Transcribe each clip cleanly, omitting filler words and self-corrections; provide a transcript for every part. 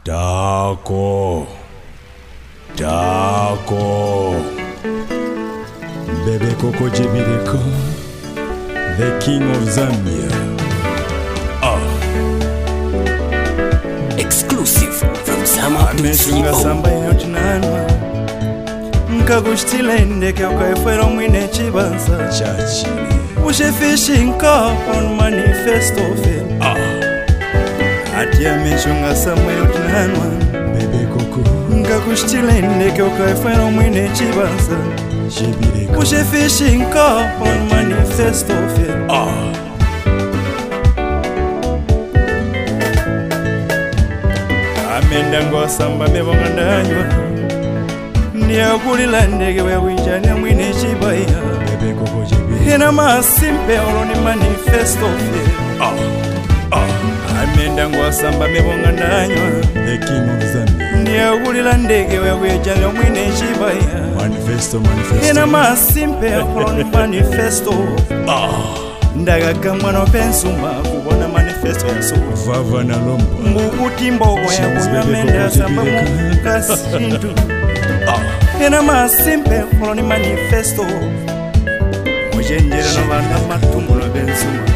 Dako Bebe Koko Jebireko, the king of Zambia. Exclusive from Zama.co. Samba yotinanwa Nkagushtile ndeke ukaifero mwine chibanza Chachi Ushe fishing car on manifesto film Atia meshunga samba yotinanwa Bebe Koko Nkagushtile ndeke ukaifero mwine chibanza Jebireko Ushe fishing car on manifesto film Amendango samba mebonga ndanywa Ndiyakulila ndege wewijanya mwine chibaya Bebe Koko Jebireko Hina masimpe oloni manifesto fye Amendango samba mebonga ndanywa the king of Zambia. Ndiyakulila ndege wewijanya mwine chibaya Manifesto Hina masimpe oloni manifesto Ndagaga mwano pensuma kubona manifesto ya suku Vava na Lomba Mbukuti mbogo ya kuyamenda samba mukasintu Hina masimpe oloni manifesto Mujenjere no banda matumbo no bensuma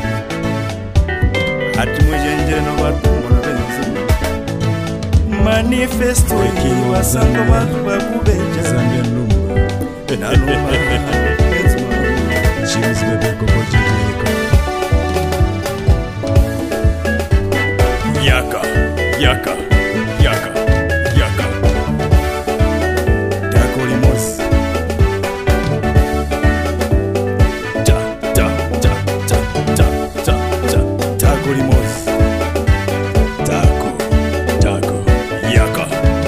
Hati mujenjere no batumbo no bensuma Manifesto ikiwa sango batu bakubeja Zambia Lumba Na lumba bensuma James Bebe Koko Jebireko Yaka Dako Limos Dako Limos Dako Yaka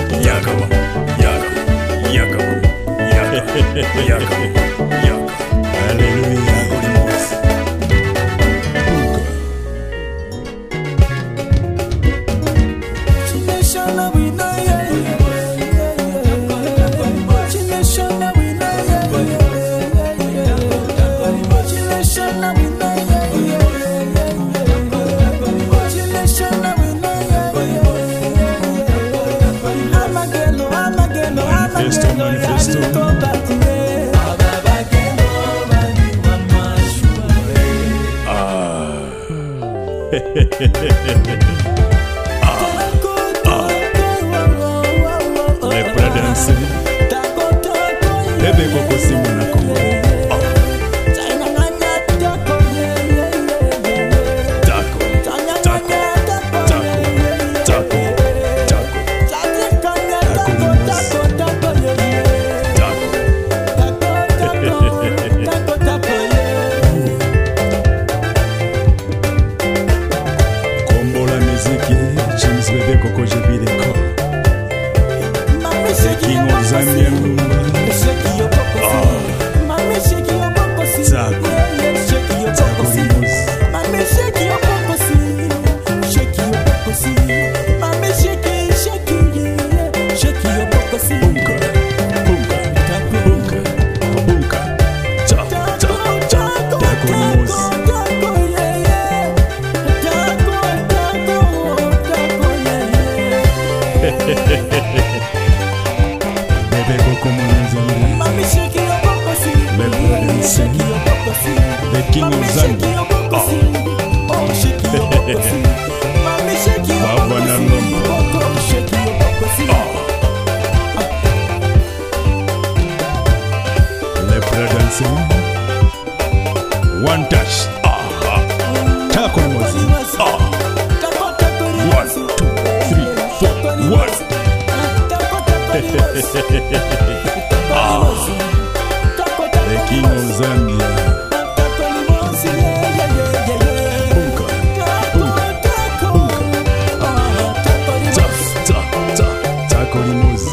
Hallelujah Dako Limos Manifesto Le Pradanse Bebe Koko Simona Kongo Kombola miziki James Bebe Koko Jebireko the king of Zambia Lumba Dako Limos Dako Limos Bebe Koko Mwanazambia Le Pradanse the king of Zambia Baba na Lomba Le Pradanse One touch Dako Limos 1, 2, 3, 4, 1 The king of Zambia Dako Limos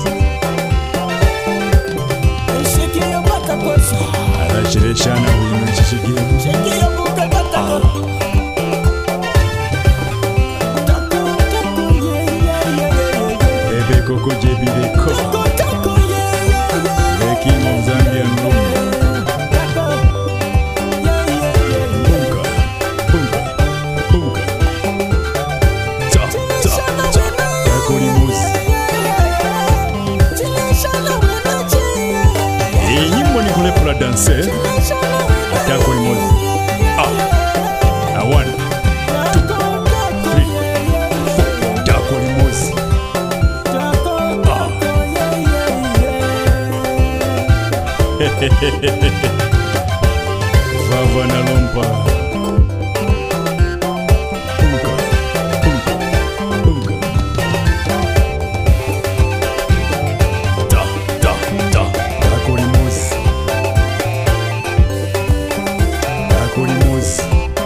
Arashireshana wino chishigiro Bebe Koko Jebireko The king of Zambia Lumba Dako Limos Se Tako Limozi. A 1, 2, 3, 4. Tako Limozi. Vava na lompa. Unga, unga, unga. Da, da, da. Tako Limozi. Tako Limozi.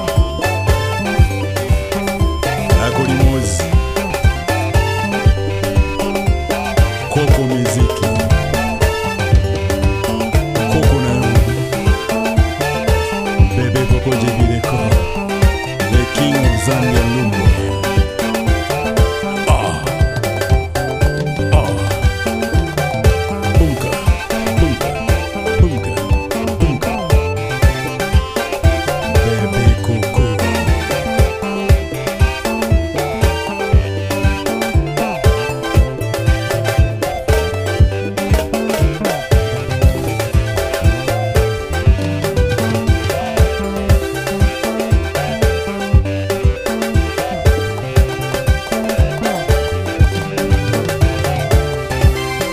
Tako Limozi. Koko miziki. Koko na yo. Bebe Koko Jebireko. The king of Zambia Lumbo. Unga, unga, unga, unga. Bebe Koko.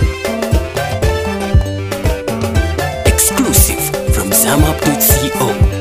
Exclusive from ZamUp.co.